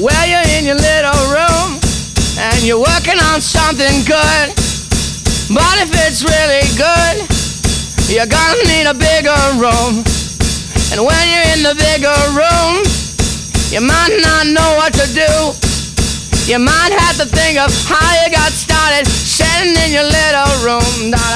Well, you're in your little room and you're working on something good. But if it's really good, you're gonna need a bigger room. And when you're in the bigger room, you might not know what to do. You might have to think of how you got started sitting in your little room.